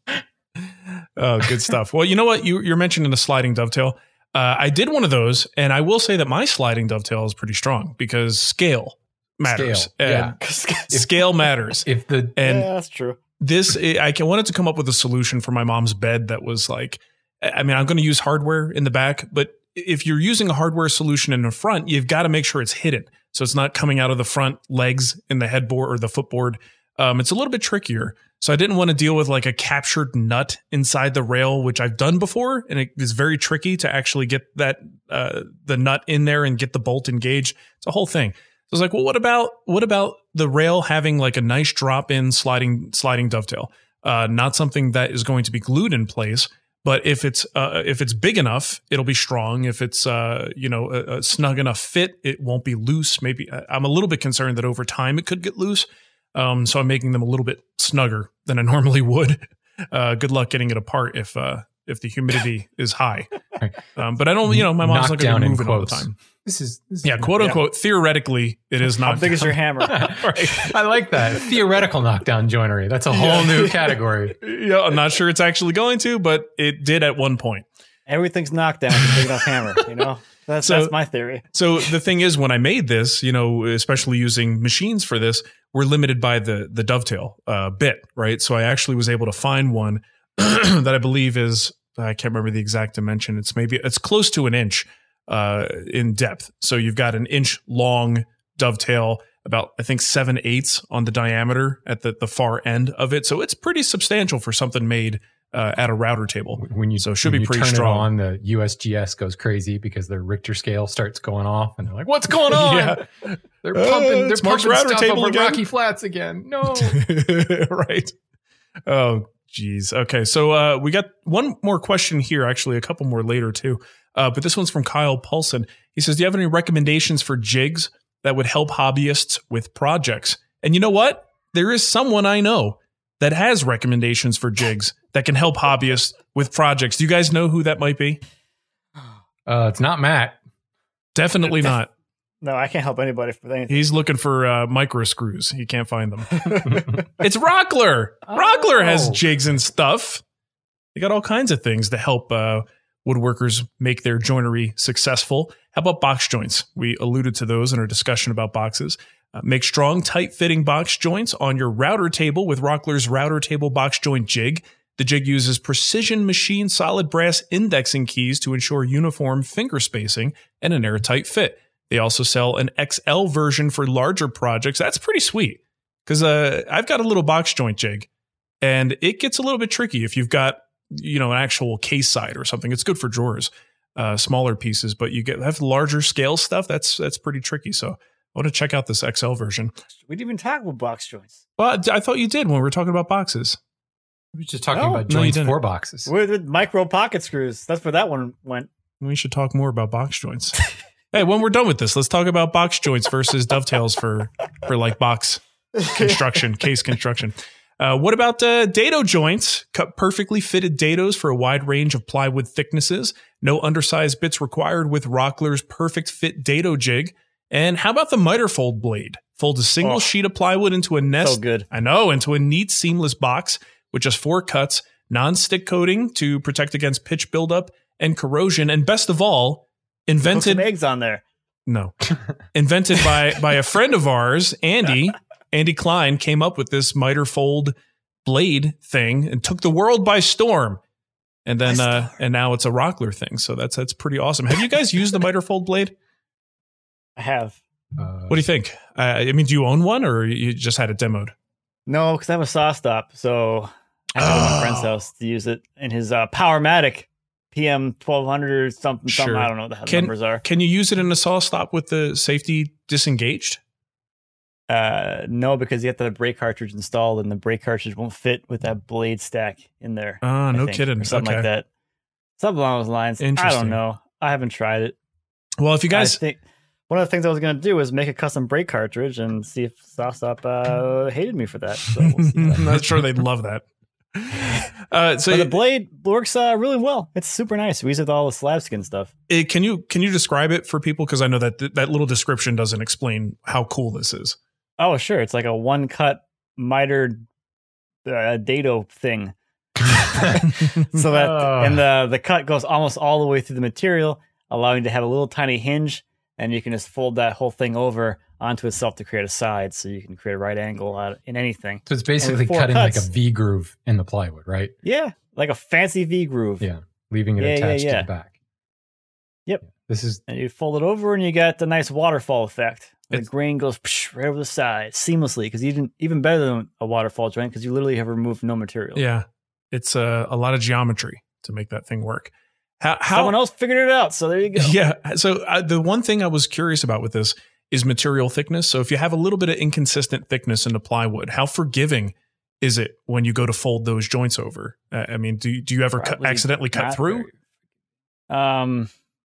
Oh, good stuff. Well, you know what? You, you're mentioning the sliding dovetail. Uh, I did one of those, and I will say that my sliding dovetail is pretty strong because scale matters. Scale, And yeah. Scale matters. If the And yeah, that's true. this, I can- wanted to come up with a solution for my mom's bed that was like, I mean, I'm going to use hardware in the back, but if you're using a hardware solution in the front, you've got to make sure it's hidden. So it's not coming out of the front legs in the headboard or the footboard. Um, it's a little bit trickier. So I didn't want to deal with like a captured nut inside the rail, which I've done before. And it is very tricky to actually get that, uh, the nut in there and get the bolt engaged. It's a whole thing. So I was like, well, what about, what about the rail having like a nice drop in sliding, sliding dovetail? Uh, not something that is going to be glued in place, but if it's, uh, if it's big enough, it'll be strong. If it's, uh, you know, a, a snug enough fit, it won't be loose. Maybe I'm a little bit concerned that over time it could get loose. Um, so I'm making them a little bit snugger than I normally would. Uh, good luck getting it apart if, uh, if the humidity is high. Um, but I don't, you know, my mom's not going to move it all the time. This is, this is Yeah, quote unquote. Theoretically, it is How not. big is your hammer? Right. I like that theoretical knockdown joinery. That's a whole new category. Yeah, I'm not sure it's actually going to, but it did at one point. Everything's knocked down with a big enough hammer, you know? That's, So- that's my theory. So the thing is, when I made this, you know, especially using machines for this, we're limited by the the dovetail uh, bit, right? So I actually was able to find one that I believe is, I can't remember the exact dimension. It's maybe, it's close to an inch uh, in depth. So you've got an inch long dovetail, about, I think, seven eighths on the diameter at the, the far end of it. So it's pretty substantial for something made uh, at a router table. When you So it should when be you pretty turn strong. it on, the U S G S goes crazy because their Richter scale starts going off, and they're like, "What's going on? Yeah. They're Uh, pumping, they're it's Mark's pumping router stuff table over again." Rocky Flats again." No, Right. Oh, geez. Okay. So uh, we got one more question here, actually, a couple more later, too. Uh, but this one's from Kyle Paulson. He says, do you have any recommendations for jigs that would help hobbyists with projects? And you know what? There is someone I know that has recommendations for jigs that can help hobbyists with projects. Do you guys know who that might be? uh, it's not Matt. Definitely not. No, I can't help anybody with anything. He's looking for uh, micro screws. He can't find them. It's Rockler. Rockler has Oh. jigs and stuff. They got all kinds of things to help uh, woodworkers make their joinery successful. How about box joints? We alluded to those in our discussion about boxes. Uh, make strong, tight-fitting box joints on your router table with Rockler's router table box joint jig. The jig uses precision machined solid brass indexing keys to ensure uniform finger spacing and an airtight fit. They also sell an X L version for larger projects. That's pretty sweet because uh, I've got a little box joint jig, and it gets a little bit tricky if you've got, you know, an actual case side or something. It's good for drawers, uh, smaller pieces, but you get have larger scale stuff. That's that's pretty tricky. So I want to check out this X L version. We didn't even talk about box joints. Well, I thought you did when we were talking about boxes. We were just talking No. about No, you joints didn't. for boxes. With, with micro pocket screws. That's where that one went. We should talk more about box joints. Hey, when we're done with this, let's talk about box joints versus dovetails for for like box construction, case construction. Uh, what about uh, dado joints? Cut perfectly fitted dados for a wide range of plywood thicknesses. No undersized bits required with Rockler's perfect fit dado jig. And how about the miter fold blade? Fold a single Oh, sheet of plywood into a nest. so good. I know, into a neat seamless box with just four cuts, non-stick coating to protect against pitch buildup and corrosion. And best of all, Put invented some eggs on there. no, invented by by a friend of ours, Andy. Andy Klein came up with this miter fold blade thing and took the world by storm. And then uh, and now it's a Rockler thing. So that's that's pretty awesome. Have you guys used the miter fold blade? I have. Uh, What do you think? Uh, I mean, do you own one or you just had it demoed? No, because I have a saw stop, so I have to go to my friend's house to use it in his uh, Powermatic P M twelve hundred or something. Sure. Something I don't know what the hell the Can, numbers are. can you use it in a saw stop with the safety disengaged? Uh, no, because you have the brake cartridge installed, and the brake cartridge won't fit with that blade stack in there. Ah, I no think, kidding. or something Okay. like that. Something along those lines. I Interesting. don't know. I haven't tried it. Well, if you guys, I think one of the things I was going to do was make a custom brake cartridge and see if SawStop uh, hated me for that. So we'll see I'm not sure they'd love that. Uh, so but the blade works uh, really well. It's super nice. We use it with all the slab skin stuff. it, can you can you describe it for people? Because I know that th- that little description doesn't explain how cool this is. Oh, sure. It's like a one cut mitered uh, dado thing. So that Oh. and the the cut goes almost all the way through the material, allowing you to have a little tiny hinge, and you can just fold that whole thing over onto itself to create a side, so you can create a right angle out in anything. So it's basically four cutting cuts. like a V groove in the plywood, right? Yeah, like a fancy V groove. Yeah, leaving it Yeah, yeah, attached yeah. to the back. Yep. This is And you fold it over, and you got the nice waterfall effect. The It's- grain goes psh, right over the side seamlessly, because even even better than a waterfall joint, because you literally have removed no material. Yeah, it's uh, a lot of geometry to make that thing work. How, how Someone else figured it out, so there you go. Yeah. So uh, the one thing I was curious about with this is material thickness. So if you have a little bit of inconsistent thickness in the plywood, how forgiving is it when you go to fold those joints over? Uh, I mean, do do you ever cut, Probably accidentally cut not through? very- Um,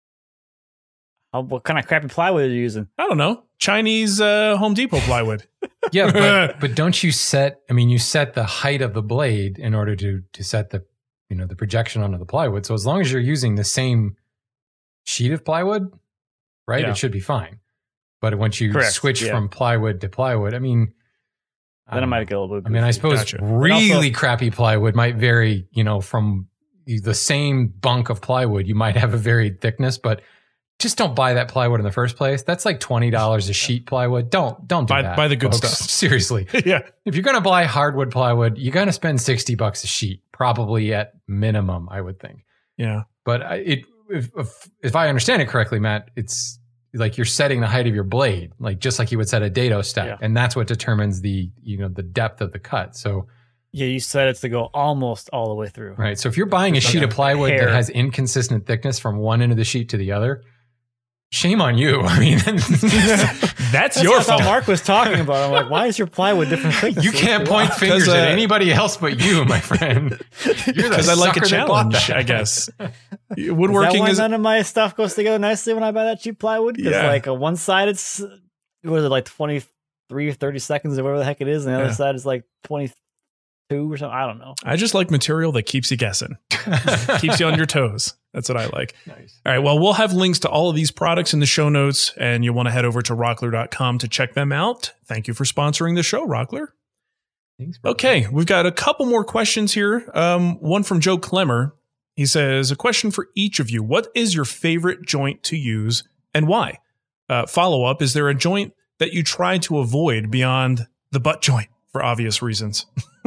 how, what kind of crappy plywood are you using? I don't know. Chinese uh, Home Depot plywood. yeah, but but don't you set? I mean, you set the height of the blade in order to to set the you know the projection onto the plywood. So as long as you're using the same sheet of plywood, right, Yeah. it should be fine. But once you Correct, switch yeah. from plywood to plywood, I mean, I Then it don't might know. get a little bit. I mean, I goofy. suppose Gotcha. But really also- crappy plywood might vary, you know, from the same bunk of plywood. You might have a varied thickness, but just don't buy that plywood in the first place. That's like twenty dollars a sheet plywood. Don't don't do Buy- that. buy the good folks. stuff. Seriously. Yeah. If you're going to buy hardwood plywood, you're going to spend sixty bucks a sheet, probably at minimum, I would think. Yeah. But I- it if if, if I understand it correctly, Matt, it's like you're setting the height of your blade, like just like you would set a dado stack, Yeah. and that's what determines the you know the depth of the cut. So Yeah, you set it to go almost all the way through. right, so if you're buying a It's like sheet a of plywood hair. that has inconsistent thickness from one end of the sheet to the other, shame on you. I mean, That's, That's your what I thought fault. Mark was talking about. I'm like, why is your plywood different thickness? you can't point fingers uh, at anybody else but you, my friend. You're the Because I like a sucker that bought challenge, that. I guess. Is that Woodworking why is. none of my stuff goes together nicely when I buy that cheap plywood? Because Yeah. like a one side, it's what is it, like twenty-three or thirty seconds or whatever the heck it is, and the Yeah. other side is like twenty-two or something. I don't know. I just like material that keeps you guessing, keeps you on your toes. That's what I like. Nice. All right. Well, we'll have links to all of these products in the show notes, and you'll want to head over to rockler dot com to check them out. Thank you for sponsoring the show, Rockler. Thanks, brother. Okay. We've got a couple more questions here. Um, one from Joe Klemmer. He says, a question for each of you. What is your favorite joint to use and why? Uh, follow up, is there a joint that you try to avoid beyond the butt joint for obvious reasons?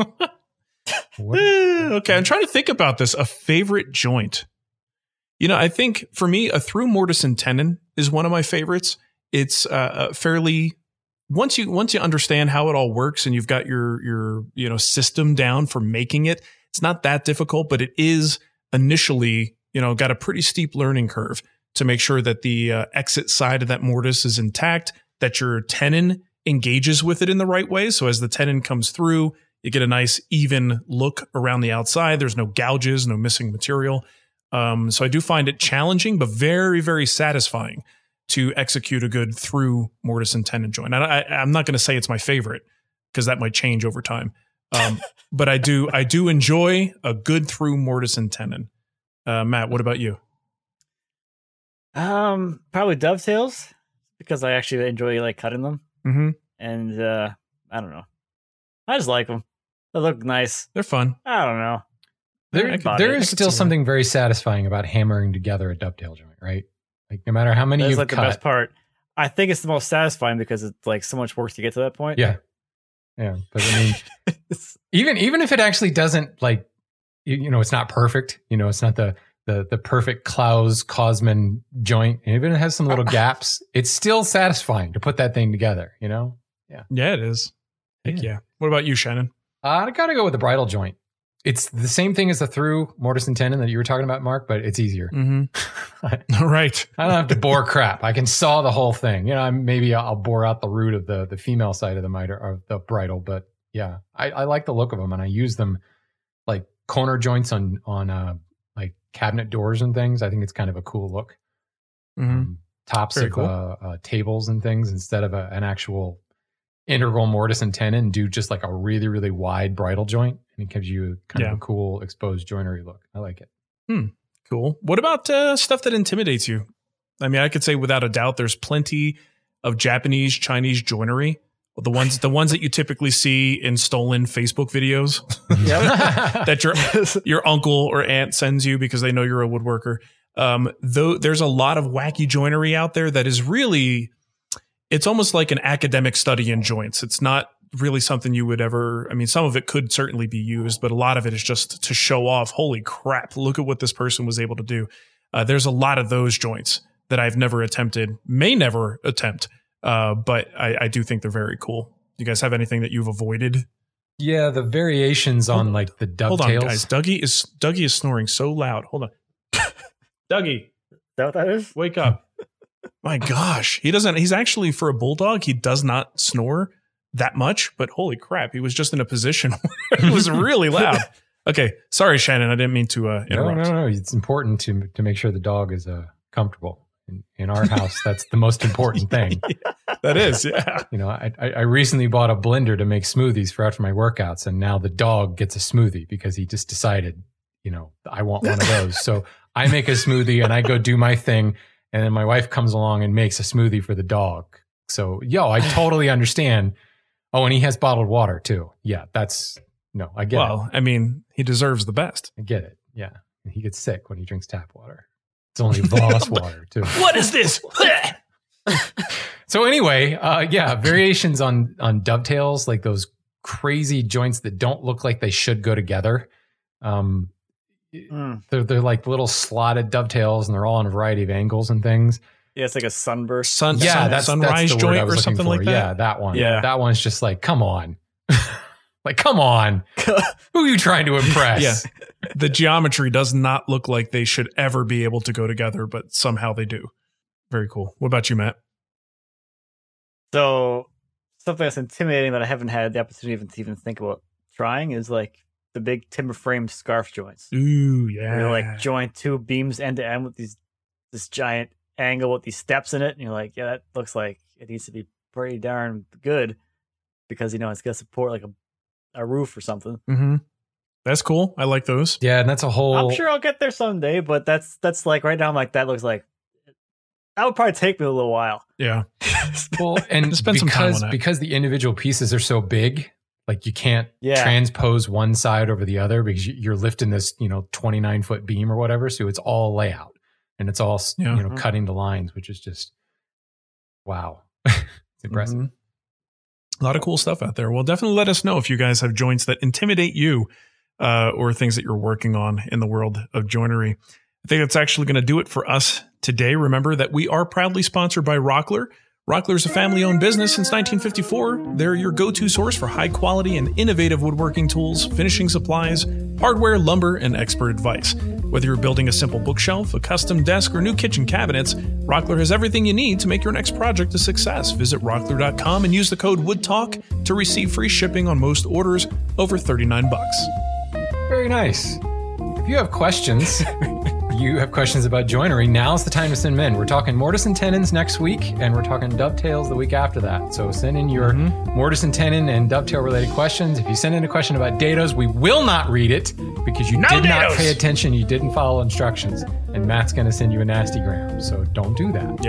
What- Eh, okay, I'm trying to think about this. A favorite joint. You know, I think for me, a through mortise and tenon is one of my favorites. It's uh, a fairly once you once you understand how it all works and you've got your your you know system down for making it. It's not that difficult, but it is initially you know got a pretty steep learning curve to make sure that the uh, exit side of that mortise is intact, that your tenon engages with it in the right way. So as the tenon comes through, you get a nice even look around the outside. There's no gouges, no missing material. Um, so I do find it challenging, but very, very satisfying to execute a good through mortise and tenon joint. And I, I'm not going to say it's my favorite because that might change over time. Um, but I do, I do enjoy a good through mortise and tenon. Uh, Matt, what about you? Um, probably dovetails because I actually enjoy like cutting them. Mm-hmm. And uh, I don't know. I just like them. They look nice. They're fun. I don't know. There, there is still something very satisfying about hammering together a dovetail joint, right? Like no matter how many That's you've like cut. the best part. I think it's the most satisfying because it's like so much work to get to that point. Yeah. Yeah. But I mean, even, even if it actually doesn't like, you, you know, it's not perfect, you know, it's not the, the, the perfect Klaus Cosman joint. And even if it has some little gaps, it's still satisfying to put that thing together, you know? Yeah. Yeah, it is. Heck yeah. yeah. What about you, Shannon? Uh, I gotta go with the bridle joint. It's the same thing as the through mortise and tenon that you were talking about, Mark, but it's easier. Mm-hmm. Right. I don't have to bore crap. I can saw the whole thing. You know, maybe I'll bore out the root of the the female side of the miter or the bridle, but yeah, I, I like the look of them, and I use them like corner joints on on uh, like cabinet doors and things. I think it's kind of a cool look. Mm-hmm. Um, tops Very of cool. uh, uh, tables and things instead of a, an actual integral mortise and tenon, do just like a really really wide bridle joint, and it gives you kind Yeah. of a cool exposed joinery look. I like it. Hmm. Cool. What about uh, stuff that intimidates you? I mean, I could say without a doubt, there's plenty of Japanese, Chinese joinery. The ones, the ones that you typically see in stolen Facebook videos that your your uncle or aunt sends you because they know you're a woodworker. Um, though there's a lot of wacky joinery out there that is really, it's almost like an academic study in joints. It's not really something you would ever, I mean, some of it could certainly be used, but a lot of it is just to show off, holy crap, look at what this person was able to do. Uh, there's a lot of those joints that I've never attempted, may never attempt, uh, but I, I do think they're very cool. You guys have anything that you've avoided? Yeah, the variations on Hold- like the Hold dovetails. on, guys. Dougie is Dougie is snoring so loud. Hold on. Dougie, Is that what that is? wake up. My gosh. He doesn't, he's actually, for a bulldog, he does not snore that much, but holy crap, he was just in a position where it was really loud. Okay. Sorry, Shannon. I didn't mean to uh, No, interrupt. no, no. It's important to to make sure the dog is uh, comfortable. In, in our house, that's the most important thing. That is, yeah. You know, I, I I recently bought a blender to make smoothies for after my workouts, and now the dog gets a smoothie because he just decided, you know, I want one of those. So I make a smoothie and I go do my thing, and then my wife comes along and makes a smoothie for the dog. So, yo, I totally understand. Oh, and he has bottled water too. Yeah, that's no, I get it. Well, I mean, he deserves the best. I get it. Yeah. He gets sick when he drinks tap water. It's only Voss water, too. What is this? So anyway, uh, yeah, variations on on dovetails, like those crazy joints that don't look like they should go together. Um, Mm. they're they're like little slotted dovetails, and they're all on a variety of angles and things. Yeah, it's like a sunburst. Sun, Yeah, sun, that's sunrise that's the word I joint was or looking something for. like that. Yeah, that one. Yeah. That one's just like, come on. Like, come on. Who are you trying to impress? Yeah. The geometry does not look like they should ever be able to go together, but somehow they do. Very cool. What about you, Matt? So something that's intimidating that I haven't had the opportunity even to even think about trying is like the big timber frame scarf joints. Ooh, Where yeah. you like join two beams end to end with these this giant angle with these steps in it, and you're like, yeah, that looks like it needs to be pretty darn good because you know it's gonna support like a, a roof or something. Mm-hmm. That's cool. I like those. Yeah, and that's a whole. I'm sure I'll get there someday, but that's that's like right now I'm like that looks like that would probably take me a little while. Yeah. Well, and Spend some time because on that. because the individual pieces are so big, like you can't Yeah. transpose one side over the other because you- you're lifting this, you know, twenty-nine foot beam or whatever. So it's all layout and it's all, Yeah. you know, Mhm. cutting the lines, which is just, wow. It's impressive. Mhm. A lot of cool stuff out there. Well, definitely let us know if you guys have joints that intimidate you uh, or things that you're working on in the world of joinery. I think that's actually going to do it for us today. Remember that we are proudly sponsored by Rockler. Rockler is a family-owned business since nineteen fifty-four. They're your go-to source for high-quality and innovative woodworking tools, finishing supplies, hardware, lumber, and expert advice. Whether you're building a simple bookshelf, a custom desk, or new kitchen cabinets, Rockler has everything you need to make your next project a success. Visit rockler dot com and use the code WoodTalk to receive free shipping on most orders over thirty-nine bucks. Very nice. If you have questions, you have questions about joinery, now's the time to send them in. We're talking mortise and tenons next week, and we're talking dovetails the week after that. So send in your mortise and tenon and dovetail related questions. If you send in a question about dados, we will not read it because you No did not dados! pay attention. You didn't follow instructions. And Matt's going to send you a nasty gram. So don't do that. Yep.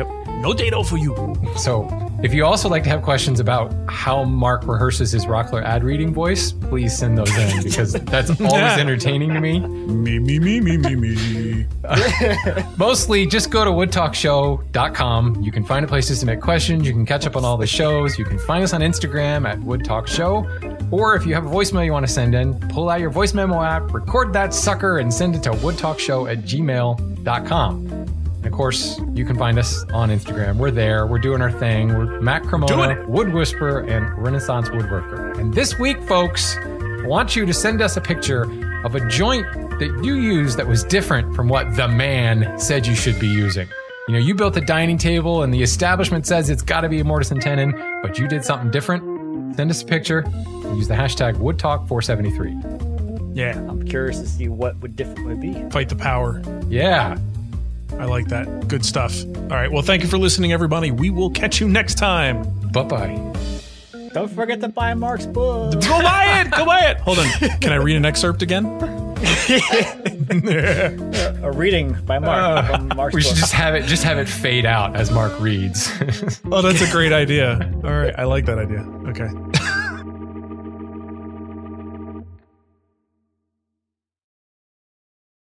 No dado for you. So if you also like to have questions about how Mark rehearses his Rockler ad reading voice, please send those in because that's always entertaining to me. Me, me, me, me, me, me. Mostly just go to wood talk show dot com. You can find places to submit questions. You can catch up on all the shows. You can find us on Instagram at wood talk show. Or if you have a voicemail you want to send in, pull out your voice memo app, record that sucker, and send it to wood talk show at gmail dot com. And of course, you can find us on Instagram. We're there. We're doing our thing. We're Matt Cremona, Wood Whisperer, and Renaissance Woodworker. And this week, folks, I want you to send us a picture of a joint that you used that was different from what the man said you should be using. You know, you built a dining table and the establishment says it's got to be a mortise and tenon, but you did something different. Send us a picture and use the hashtag wood talk four seventy-three. Yeah. I'm curious to see what would different would be. Fight the power. Yeah. I like that. Good stuff. All right. Well, thank you for listening, everybody. We will catch you next time. Bye-bye. Don't forget to buy Mark's book. Go buy it. Go buy it. Hold on. Can I read an excerpt again? A reading by Mark. Uh, from Mark's We should book. just have it just have it fade out as Mark reads. Oh, that's a great idea. All right. I like that idea. Okay.